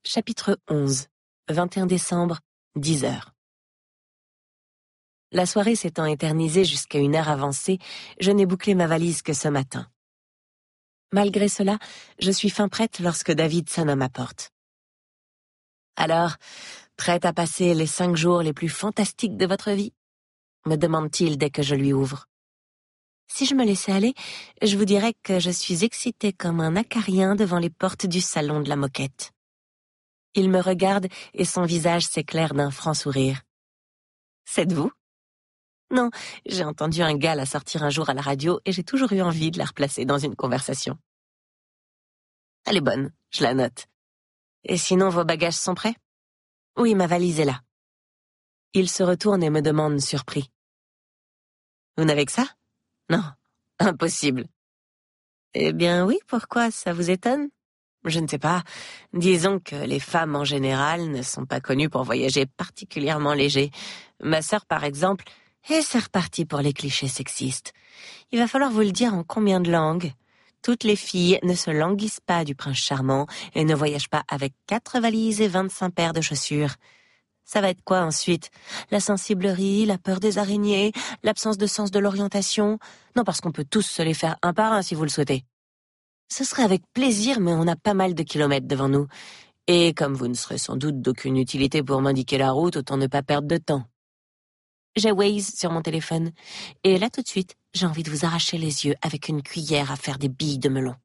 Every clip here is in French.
Chapitre 11, 21 décembre, 10 heures. La soirée s'étant éternisée jusqu'à une heure avancée, je n'ai bouclé ma valise que ce matin. Malgré cela, je suis fin prête lorsque David sonne à ma porte. Alors, prête à passer les 5 jours les plus fantastiques de votre vie ? Me demande-t-il dès que je lui ouvre. Si je me laissais aller, je vous dirais que je suis excitée comme un acarien devant les portes du salon de la Moquette. Il me regarde et son visage s'éclaire d'un franc sourire. C'est vous ? Non, j'ai entendu un gars la sortir un jour à la radio et j'ai toujours eu envie de la replacer dans une conversation. Elle est bonne, je la note. Et sinon, vos bagages sont prêts ? Oui, ma valise est là. Il se retourne et me demande surpris. Vous n'avez que ça ? Non, impossible. Eh bien oui, pourquoi ? Ça vous étonne ? Je ne sais pas. Disons que les femmes en général ne sont pas connues pour voyager particulièrement léger. Ma sœur, par exemple, et c'est reparti pour les clichés sexistes. Il va falloir vous le dire en combien de langues ? Toutes les filles ne se languissent pas du prince charmant et ne voyagent pas avec 4 valises et 25 paires de chaussures. Ça va être quoi ensuite ? La sensiblerie, la peur des araignées, l'absence de sens de l'orientation ? Non, parce qu'on peut tous se les faire un par un si vous le souhaitez. Ce serait avec plaisir, mais on a pas mal de kilomètres devant nous. Et comme vous ne serez sans doute d'aucune utilité pour m'indiquer la route, autant ne pas perdre de temps. J'ai Waze sur mon téléphone, et là tout de suite, j'ai envie de vous arracher les yeux avec une cuillère à faire des billes de melon.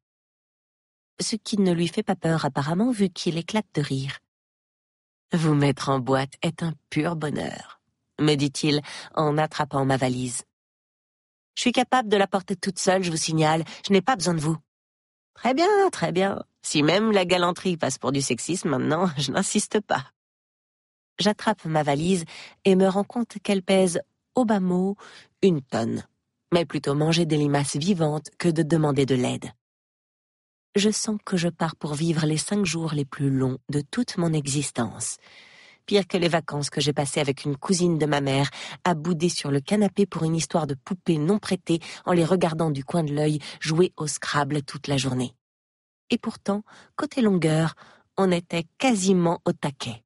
Ce qui ne lui fait pas peur apparemment, vu qu'il éclate de rire. Vous mettre en boîte est un pur bonheur, me dit-il en attrapant ma valise. Je suis capable de la porter toute seule, je vous signale, je n'ai pas besoin de vous. Très bien, très bien. Si même la galanterie passe pour du sexisme maintenant, je n'insiste pas. J'attrape ma valise et me rends compte qu'elle pèse, au bas mot, 1 tonne. Mais plutôt manger des limaces vivantes que de demander de l'aide. Je sens que je pars pour vivre les 5 jours les plus longs de toute mon existence. Pire que les vacances que j'ai passées avec une cousine de ma mère, à bouder sur le canapé pour une histoire de poupées non prêtées en les regardant du coin de l'œil jouer au Scrabble toute la journée. Et pourtant, côté longueur, on était quasiment au taquet.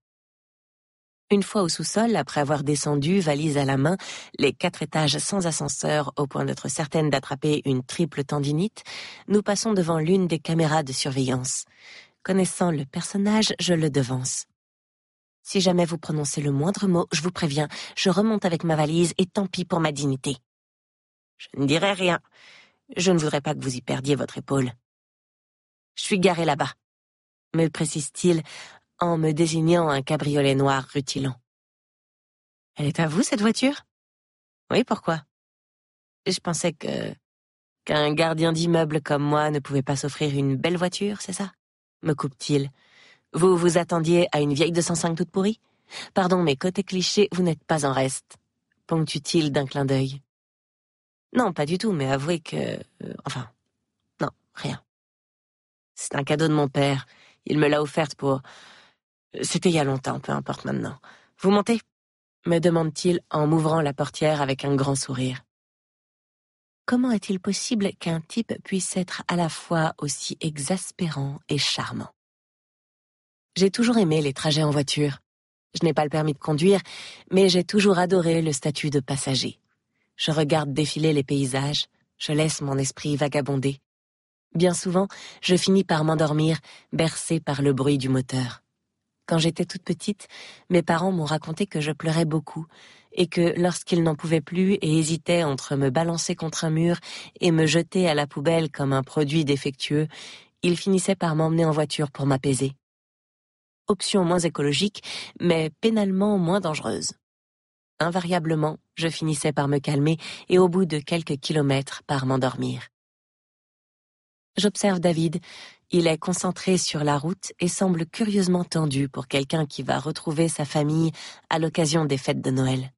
Une fois au sous-sol, après avoir descendu, valise à la main, les 4 étages sans ascenseur au point d'être certaine d'attraper une triple tendinite, nous passons devant l'une des caméras de surveillance. Connaissant le personnage, je le devance. Si jamais vous prononcez le moindre mot, je vous préviens, je remonte avec ma valise et tant pis pour ma dignité. Je ne dirai rien. Je ne voudrais pas que vous y perdiez votre épaule. Je suis garé là-bas, me précise-t-il en me désignant un cabriolet noir rutilant. Elle est à vous, cette voiture ? Oui, pourquoi ? Je pensais qu'un gardien d'immeuble comme moi ne pouvait pas s'offrir une belle voiture, c'est ça ? Me coupe-t-il. Vous vous attendiez à une vieille 205 toute pourrie ? Pardon, mais côté cliché, vous n'êtes pas en reste, ponctue-t-il d'un clin d'œil. Non, pas du tout, mais avouez que... non, rien. C'est un cadeau de mon père. Il me l'a offerte pour... C'était il y a longtemps, peu importe maintenant. Vous montez ? Me demande-t-il en m'ouvrant la portière avec un grand sourire. Comment est-il possible qu'un type puisse être à la fois aussi exaspérant et charmant ? J'ai toujours aimé les trajets en voiture. Je n'ai pas le permis de conduire, mais j'ai toujours adoré le statut de passager. Je regarde défiler les paysages, je laisse mon esprit vagabonder. Bien souvent, je finis par m'endormir, bercée par le bruit du moteur. Quand j'étais toute petite, mes parents m'ont raconté que je pleurais beaucoup et que lorsqu'ils n'en pouvaient plus et hésitaient entre me balancer contre un mur et me jeter à la poubelle comme un produit défectueux, ils finissaient par m'emmener en voiture pour m'apaiser. Option moins écologique, mais pénalement moins dangereuse. Invariablement, je finissais par me calmer et au bout de quelques kilomètres par m'endormir. J'observe David. Il est concentré sur la route et semble curieusement tendu pour quelqu'un qui va retrouver sa famille à l'occasion des fêtes de Noël.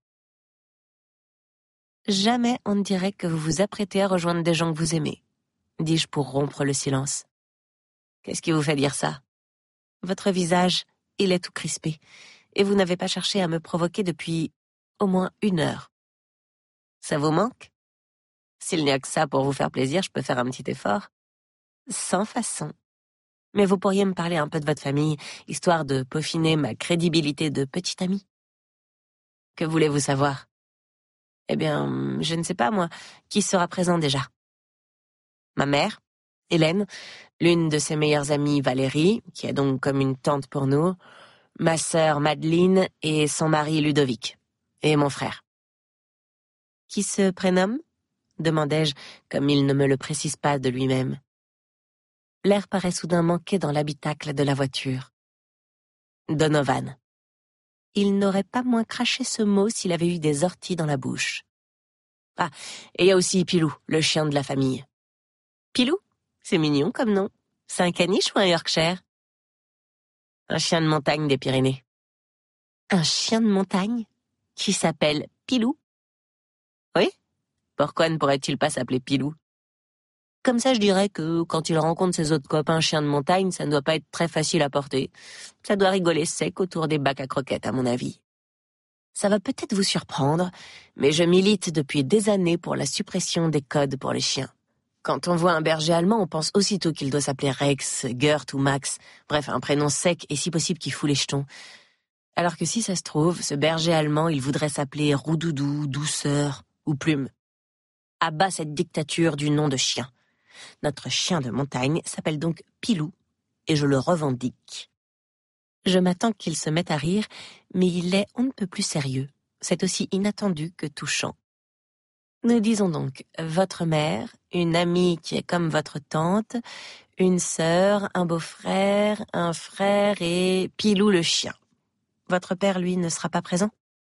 Jamais on ne dirait que vous vous apprêtez à rejoindre des gens que vous aimez, dis-je pour rompre le silence. Qu'est-ce qui vous fait dire ça ? Votre visage, il est tout crispé, et vous n'avez pas cherché à me provoquer depuis au moins 1 heure. Ça vous manque ? S'il n'y a que ça pour vous faire plaisir, je peux faire un petit effort. Sans façon. Mais vous pourriez me parler un peu de votre famille, histoire de peaufiner ma crédibilité de petite amie. Que voulez-vous savoir? Eh bien, je ne sais pas, moi. Qui sera présent déjà? Ma mère, Hélène, l'une de ses meilleures amies, Valérie, qui est donc comme une tante pour nous, ma sœur Madeleine et son mari Ludovic, et mon frère. Qui se prénomme? Demandai-je, comme il ne me le précise pas de lui-même. L'air paraît soudain manquer dans l'habitacle de la voiture. Donovan. Il n'aurait pas moins craché ce mot s'il avait eu des orties dans la bouche. Ah, et il y a aussi Pilou, le chien de la famille. Pilou? C'est mignon comme nom. C'est un caniche ou un Yorkshire? Un chien de montagne des Pyrénées. Un chien de montagne? Qui s'appelle Pilou? Oui? Pourquoi ne pourrait-il pas s'appeler Pilou? Comme ça, je dirais que quand il rencontre ses autres copains chiens de montagne, ça ne doit pas être très facile à porter. Ça doit rigoler sec autour des bacs à croquettes, à mon avis. Ça va peut-être vous surprendre, mais je milite depuis des années pour la suppression des codes pour les chiens. Quand on voit un berger allemand, on pense aussitôt qu'il doit s'appeler Rex, Gert ou Max. Bref, un prénom sec et si possible qui fout les jetons. Alors que si ça se trouve, ce berger allemand, il voudrait s'appeler Roudoudou, Douceur ou Plume. À bas cette dictature du nom de chien. Notre chien de montagne s'appelle donc Pilou, et je le revendique. Je m'attends qu'il se mette à rire, mais il est on ne peut plus sérieux. C'est aussi inattendu que touchant. Nous disons donc votre mère, une amie qui est comme votre tante, une sœur, un beau-frère, un frère et Pilou le chien. Votre père, lui, ne sera pas présent?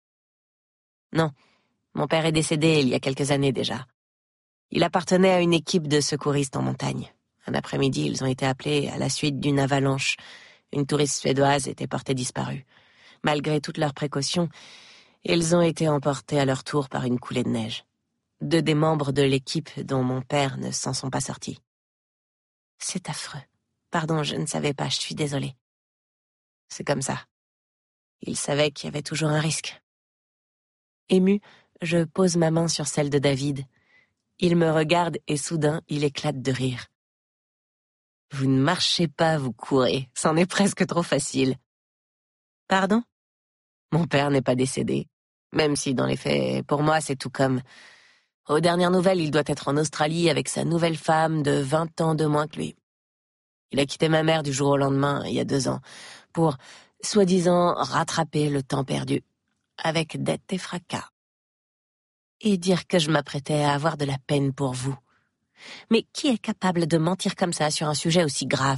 Non, mon père est décédé il y a quelques années déjà. Il appartenait à une équipe de secouristes en montagne. Un après-midi, ils ont été appelés à la suite d'une avalanche. Une touriste suédoise était portée disparue. Malgré toutes leurs précautions, ils ont été emportés à leur tour par une coulée de neige. 2 des membres de l'équipe dont mon père ne s'en sont pas sortis. C'est affreux. Pardon, je ne savais pas, je suis désolée. C'est comme ça. Il savait qu'il y avait toujours un risque. Ému, je pose ma main sur celle de David. Il me regarde et soudain, il éclate de rire. Vous ne marchez pas, vous courez. C'en est presque trop facile. Pardon? Mon père n'est pas décédé. Même si, dans les faits, pour moi, c'est tout comme... Aux dernières nouvelles, il doit être en Australie avec sa nouvelle femme de 20 ans de moins que lui. Il a quitté ma mère du jour au lendemain, il y a 2 ans, pour, soi-disant, rattraper le temps perdu, avec dette et fracas. Et dire que je m'apprêtais à avoir de la peine pour vous. Mais qui est capable de mentir comme ça sur un sujet aussi grave?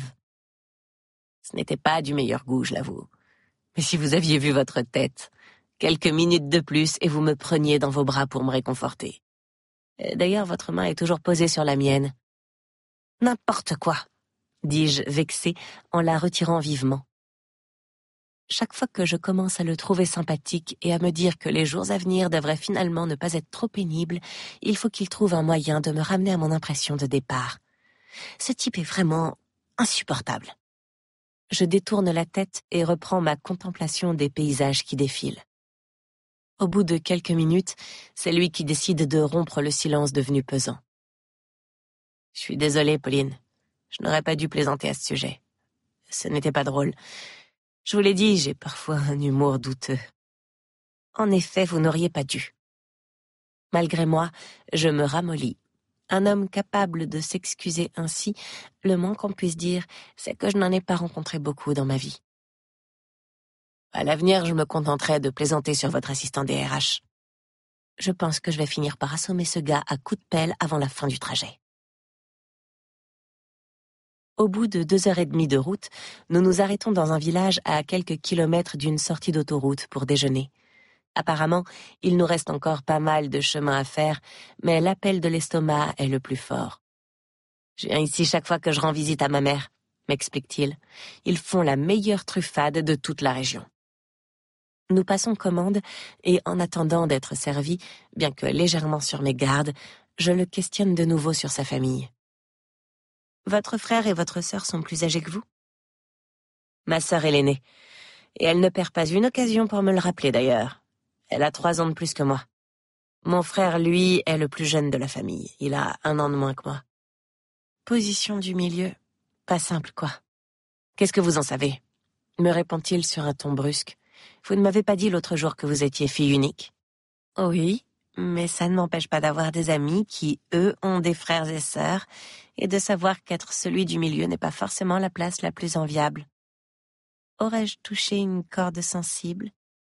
Ce n'était pas du meilleur goût, je l'avoue. Mais si vous aviez vu votre tête, quelques minutes de plus et vous me preniez dans vos bras pour me réconforter. D'ailleurs, votre main est toujours posée sur la mienne. N'importe quoi, dis-je, vexée, en la retirant vivement. Chaque fois que je commence à le trouver sympathique et à me dire que les jours à venir devraient finalement ne pas être trop pénibles, il faut qu'il trouve un moyen de me ramener à mon impression de départ. Ce type est vraiment insupportable. Je détourne la tête et reprends ma contemplation des paysages qui défilent. Au bout de quelques minutes, c'est lui qui décide de rompre le silence devenu pesant. Je suis désolée, Pauline. Je n'aurais pas dû plaisanter à ce sujet. Ce n'était pas drôle. Je vous l'ai dit, j'ai parfois un humour douteux. En effet, vous n'auriez pas dû. Malgré moi, je me ramollis. Un homme capable de s'excuser ainsi, le moins qu'on puisse dire, c'est que je n'en ai pas rencontré beaucoup dans ma vie. À l'avenir, je me contenterai de plaisanter sur votre assistant DRH. Je pense que je vais finir par assommer ce gars à coups de pelle avant la fin du trajet. Au bout de 2h30 de route, nous nous arrêtons dans un village à quelques kilomètres d'une sortie d'autoroute pour déjeuner. Apparemment, il nous reste encore pas mal de chemin à faire, mais l'appel de l'estomac est le plus fort. Je viens ici chaque fois que je rends visite à ma mère, m'explique-t-il. Ils font la meilleure truffade de toute la région. Nous passons commande et en attendant d'être servis, bien que légèrement sur mes gardes, je le questionne de nouveau sur sa famille. Votre frère et votre sœur sont plus âgés que vous? Ma sœur est l'aînée, et elle ne perd pas une occasion pour me le rappeler d'ailleurs. Elle a 3 ans de plus que moi. Mon frère, lui, est le plus jeune de la famille. Il a 1 an de moins que moi. Position du milieu, pas simple quoi. Qu'est-ce que vous en savez ? Me répond-il sur un ton brusque. Vous ne m'avez pas dit l'autre jour que vous étiez fille unique ? Oui, mais ça ne m'empêche pas d'avoir des amis qui, eux, ont des frères et sœurs, et de savoir qu'être celui du milieu n'est pas forcément la place la plus enviable. Aurais-je touché une corde sensible ?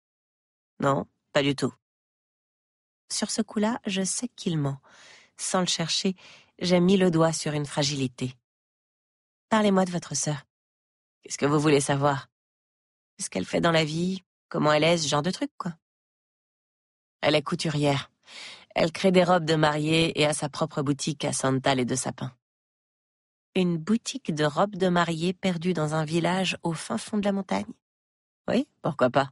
Non, pas du tout. Sur ce coup-là, je sais qu'il ment. Sans le chercher, j'ai mis le doigt sur une fragilité. Parlez-moi de votre sœur. Qu'est-ce que vous voulez savoir ? Ce qu'elle fait dans la vie, comment elle est, ce genre de truc, quoi. Elle est couturière. Elle crée des robes de mariée et a sa propre boutique à Santal et de Sapin. Une boutique de robes de mariée perdue dans un village au fin fond de la montagne ? Oui, pourquoi pas.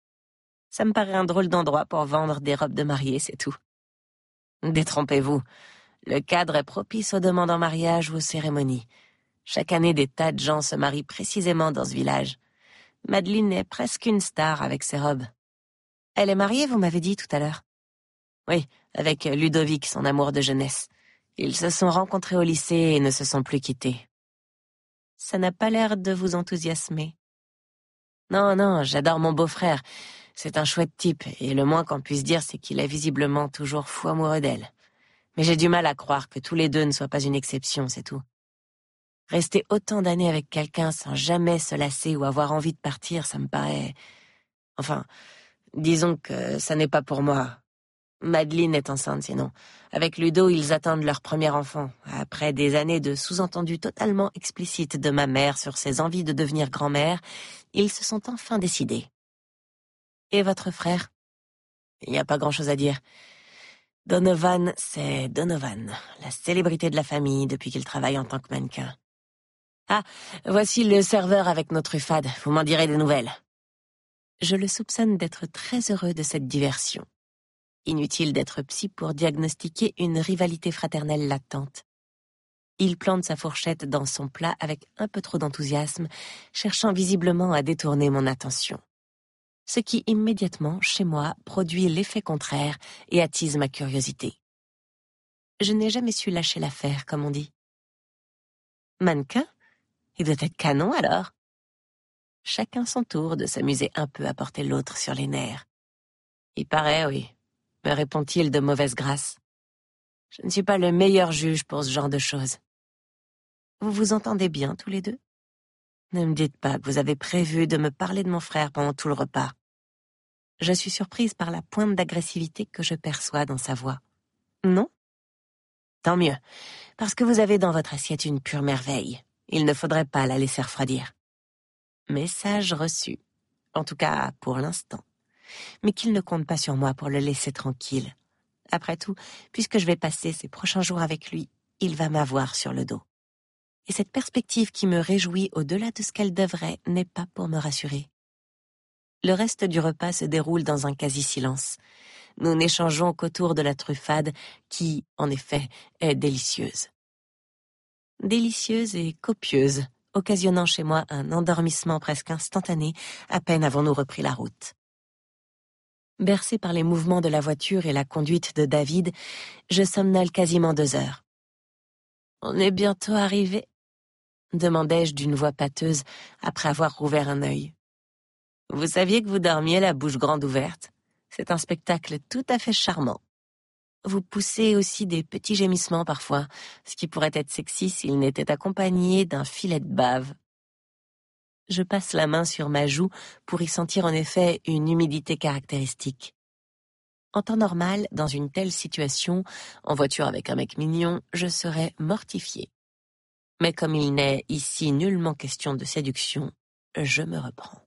Ça me paraît un drôle d'endroit pour vendre des robes de mariée, c'est tout. Détrompez-vous. Le cadre est propice aux demandes en mariage ou aux cérémonies. Chaque année, des tas de gens se marient précisément dans ce village. Madeleine est presque une star avec ses robes. Elle est mariée, vous m'avez dit tout à l'heure. Oui, avec Ludovic, son amour de jeunesse. Ils se sont rencontrés au lycée et ne se sont plus quittés. Ça n'a pas l'air de vous enthousiasmer. Non, non, j'adore mon beau-frère. C'est un chouette type, et le moins qu'on puisse dire, c'est qu'il est visiblement toujours fou amoureux d'elle. Mais j'ai du mal à croire que tous les deux ne soient pas une exception, c'est tout. Rester autant d'années avec quelqu'un sans jamais se lasser ou avoir envie de partir, ça me paraît... Enfin, disons que ça n'est pas pour moi. Madeleine est enceinte, sinon. Avec Ludo, ils attendent leur premier enfant, après des années de sous-entendus totalement explicites de ma mère sur ses envies de devenir grand-mère. Ils se sont enfin décidés. Et votre frère ? Il n'y a pas grand-chose à dire. Donovan, c'est Donovan, la célébrité de la famille depuis qu'il travaille en tant que mannequin. Ah, voici le serveur avec nos truffades, vous m'en direz des nouvelles. Je le soupçonne d'être très heureux de cette diversion. Inutile d'être psy pour diagnostiquer une rivalité fraternelle latente. Il plante sa fourchette dans son plat avec un peu trop d'enthousiasme, cherchant visiblement à détourner mon attention. Ce qui immédiatement, chez moi, produit l'effet contraire et attise ma curiosité. Je n'ai jamais su lâcher l'affaire, comme on dit. Mannequin ? Il doit être canon alors. Chacun son tour de s'amuser un peu à porter l'autre sur les nerfs. Il paraît, oui, me répond-il de mauvaise grâce. Je ne suis pas le meilleur juge pour ce genre de choses. Vous vous entendez bien tous les deux ? Ne me dites pas que vous avez prévu de me parler de mon frère pendant tout le repas. Je suis surprise par la pointe d'agressivité que je perçois dans sa voix. Non ? Tant mieux, parce que vous avez dans votre assiette une pure merveille. Il ne faudrait pas la laisser refroidir. Message reçu. En tout cas, pour l'instant. Mais qu'il ne compte pas sur moi pour le laisser tranquille. Après tout, puisque je vais passer ces prochains jours avec lui, il va m'avoir sur le dos. Et cette perspective qui me réjouit au-delà de ce qu'elle devrait n'est pas pour me rassurer. Le reste du repas se déroule dans un quasi-silence. Nous n'échangeons qu'autour de la truffade qui, en effet, est délicieuse. Délicieuse et copieuse, occasionnant chez moi un endormissement presque instantané, à peine avons-nous repris la route. Bercé par les mouvements de la voiture et la conduite de David, je somnole quasiment 2 heures. « On est bientôt arrivé ?» demandai-je d'une voix pâteuse après avoir rouvert un œil. « Vous saviez que vous dormiez la bouche grande ouverte ? C'est un spectacle tout à fait charmant. Vous poussez aussi des petits gémissements parfois, ce qui pourrait être sexy s'il n'était accompagné d'un filet de bave. » Je passe la main sur ma joue pour y sentir en effet une humidité caractéristique. En temps normal, dans une telle situation, en voiture avec un mec mignon, je serais mortifiée. Mais comme il n'est ici nullement question de séduction, je me reprends.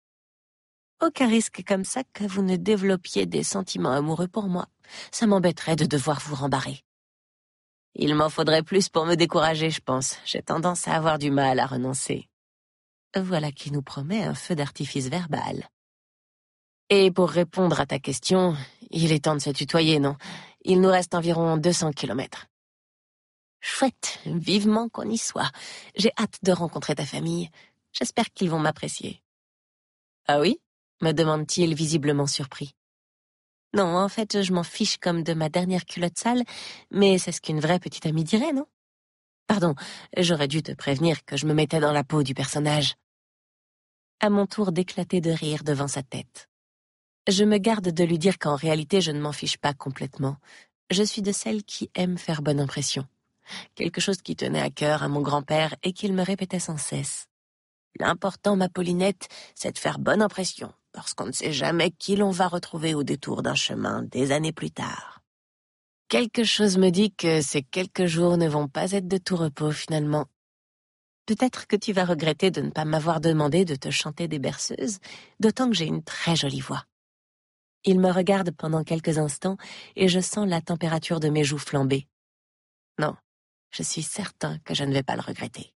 Aucun risque comme ça que vous ne développiez des sentiments amoureux pour moi. Ça m'embêterait de devoir vous rembarrer. Il m'en faudrait plus pour me décourager, je pense. J'ai tendance à avoir du mal à renoncer. Voilà qui nous promet un feu d'artifice verbal. Et pour répondre à ta question, il est temps de se tutoyer, non ? Il nous reste environ 200 kilomètres. Chouette, vivement qu'on y soit. J'ai hâte de rencontrer ta famille. J'espère qu'ils vont m'apprécier. Ah oui ? Me demande-t-il visiblement surpris. Non, en fait, je m'en fiche comme de ma dernière culotte sale, mais c'est ce qu'une vraie petite amie dirait, non ? Pardon, j'aurais dû te prévenir que je me mettais dans la peau du personnage. À mon tour d'éclater de rire devant sa tête. Je me garde de lui dire qu'en réalité je ne m'en fiche pas complètement. Je suis de celles qui aiment faire bonne impression. Quelque chose qui tenait à cœur à mon grand-père et qu'il me répétait sans cesse. L'important, ma Paulinette, c'est de faire bonne impression, parce qu'on ne sait jamais qui l'on va retrouver au détour d'un chemin des années plus tard. Quelque chose me dit que ces quelques jours ne vont pas être de tout repos finalement. Peut-être que tu vas regretter de ne pas m'avoir demandé de te chanter des berceuses, d'autant que j'ai une très jolie voix. Il me regarde pendant quelques instants et je sens la température de mes joues flamber. Non, je suis certain que je ne vais pas le regretter.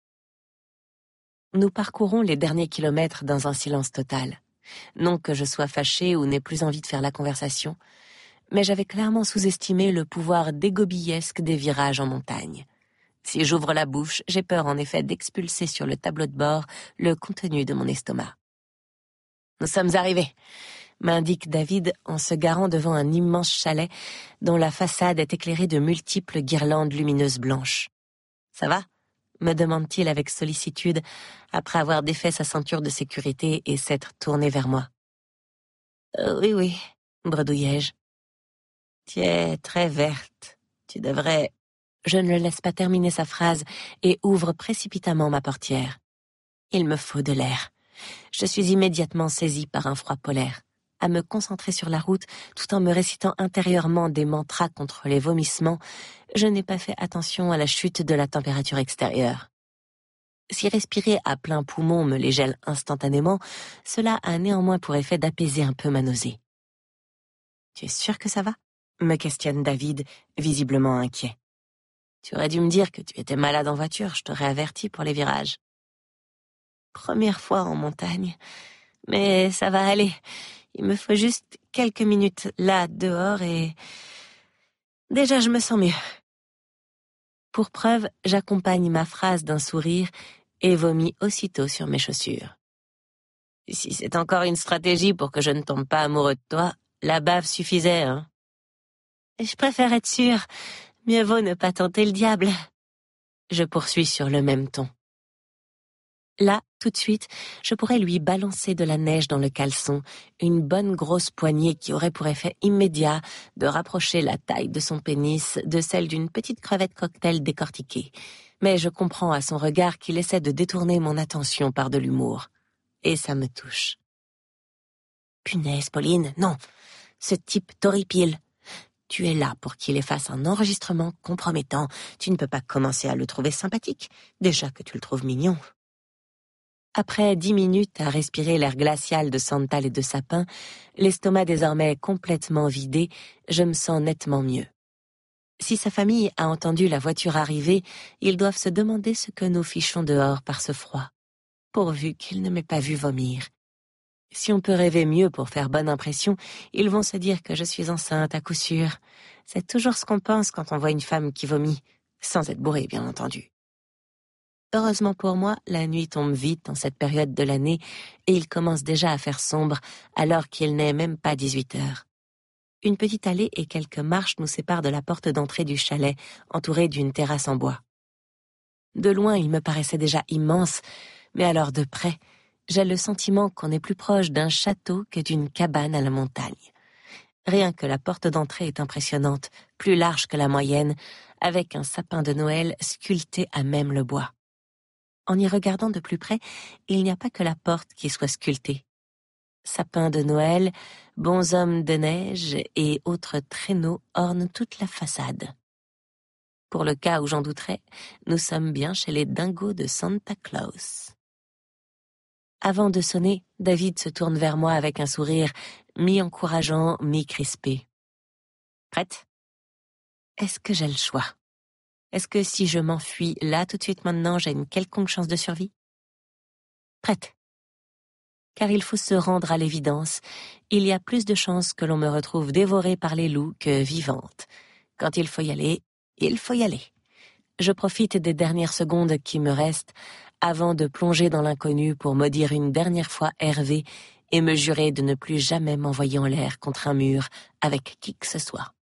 Nous parcourons les derniers kilomètres dans un silence total. Non que je sois fâchée ou n'ai plus envie de faire la conversation, mais j'avais clairement sous-estimé le pouvoir dégobillesque des virages en montagne. Si j'ouvre la bouche, j'ai peur en effet d'expulser sur le tableau de bord le contenu de mon estomac. « Nous sommes arrivés », m'indique David en se garant devant un immense chalet dont la façade est éclairée de multiples guirlandes lumineuses blanches. « Ça va ?» me demande-t-il avec sollicitude après avoir défait sa ceinture de sécurité et s'être tourné vers moi. « Oui, » bredouillai-je. « Tu es très verte. Tu devrais... » Je ne le laisse pas terminer sa phrase et ouvre précipitamment ma portière. Il me faut de l'air. Je suis immédiatement saisie par un froid polaire, à me concentrer sur la route tout en me récitant intérieurement des mantras contre les vomissements. Je n'ai pas fait attention à la chute de la température extérieure. Si respirer à plein poumon me les gèle instantanément, cela a néanmoins pour effet d'apaiser un peu ma nausée. « Tu es sûr que ça va ?» me questionne David, visiblement inquiet. « Tu aurais dû me dire que tu étais malade en voiture, je t'aurais averti pour les virages. » Première fois en montagne, mais ça va aller. Il me faut juste quelques minutes là, dehors, et... Déjà, je me sens mieux. Pour preuve, j'accompagne ma phrase d'un sourire et vomis aussitôt sur mes chaussures. Si c'est encore une stratégie pour que je ne tombe pas amoureux de toi, la bave suffisait, hein. Je préfère être sûre. Mieux vaut ne pas tenter le diable. Je poursuis sur le même ton. Là, tout de suite, je pourrais lui balancer de la neige dans le caleçon, une bonne grosse poignée qui aurait pour effet immédiat de rapprocher la taille de son pénis de celle d'une petite crevette cocktail décortiquée. Mais je comprends à son regard qu'il essaie de détourner mon attention par de l'humour. Et ça me touche. Punaise, Pauline, non. Ce type t'horripile. Tu es là pour qu'il efface un enregistrement compromettant. Tu ne peux pas commencer à le trouver sympathique, déjà que tu le trouves mignon. Après 10 minutes à respirer l'air glacial de santal et de sapin, l'estomac désormais complètement vidé, je me sens nettement mieux. Si sa famille a entendu la voiture arriver, ils doivent se demander ce que nous fichons dehors par ce froid, pourvu qu'ils ne m'aient pas vu vomir. Si on peut rêver mieux pour faire bonne impression, ils vont se dire que je suis enceinte à coup sûr. C'est toujours ce qu'on pense quand on voit une femme qui vomit, sans être bourrée, bien entendu. Heureusement pour moi, la nuit tombe vite en cette période de l'année et il commence déjà à faire sombre alors qu'il n'est même pas 18 heures. Une petite allée et quelques marches nous séparent de la porte d'entrée du chalet, entourée d'une terrasse en bois. De loin, il me paraissait déjà immense, mais alors de près, j'ai le sentiment qu'on est plus proche d'un château que d'une cabane à la montagne. Rien que la porte d'entrée est impressionnante, plus large que la moyenne, avec un sapin de Noël sculpté à même le bois. En y regardant de plus près, il n'y a pas que la porte qui soit sculptée. Sapins de Noël, bonshommes de neige et autres traîneaux ornent toute la façade. Pour le cas où j'en douterais, nous sommes bien chez les dingos de Santa Claus. Avant de sonner, David se tourne vers moi avec un sourire mi-encourageant, mi-crispé. « Prête ? Est-ce que j'ai le choix ? Est-ce que si je m'enfuis là tout de suite maintenant, j'ai une quelconque chance de survie ? Prête ? Car il faut se rendre à l'évidence, il y a plus de chances que l'on me retrouve dévorée par les loups que vivante. Quand il faut y aller, il faut y aller. Je profite des dernières secondes qui me restent avant de plonger dans l'inconnu pour maudire une dernière fois Hervé et me jurer de ne plus jamais m'envoyer en l'air contre un mur avec qui que ce soit.